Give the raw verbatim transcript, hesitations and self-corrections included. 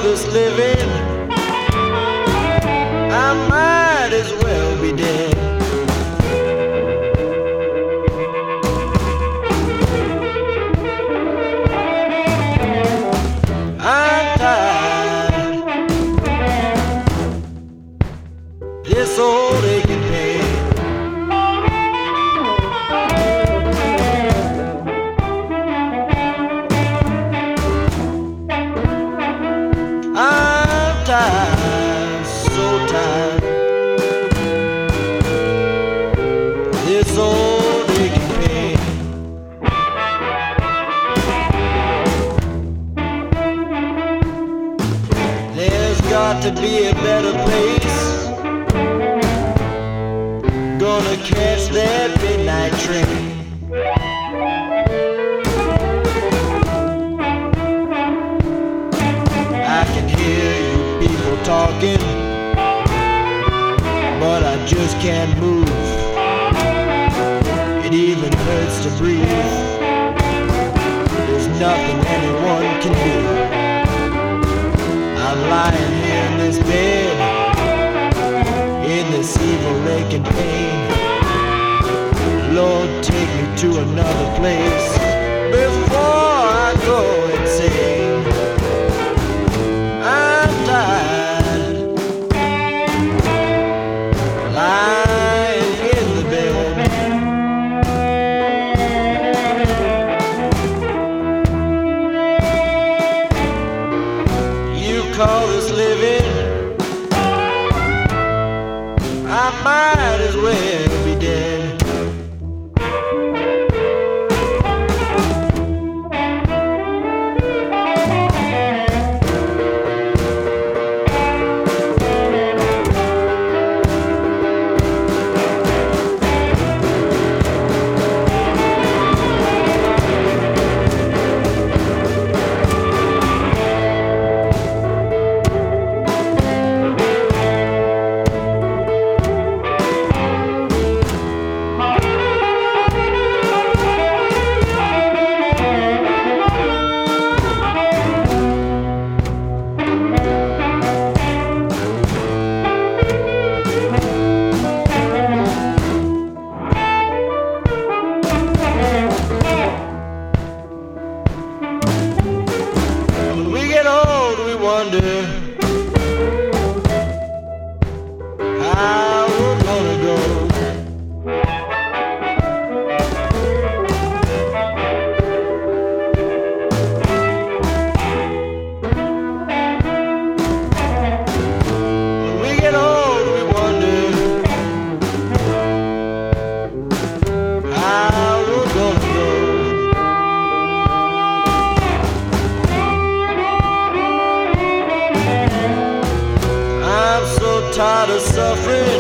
this living, I might as well be dead. I'm tired, this old aching pain. I'm tired, so tired, this old aching pain. There's got to be a better place, gonna catch that midnight train. I can hear you people talking, but I just can't move. It even hurts to breathe. There's nothing anyone can do. I'm lying here in this bed, in this evil aching pain. Lord, take me to another place before I go insane. I'm tired, lying in the bed. You call this living, I might as well be dead. Wonder how we're gonna go. When we get old, we wonder how we're gonna go. I'm so tired of suffering,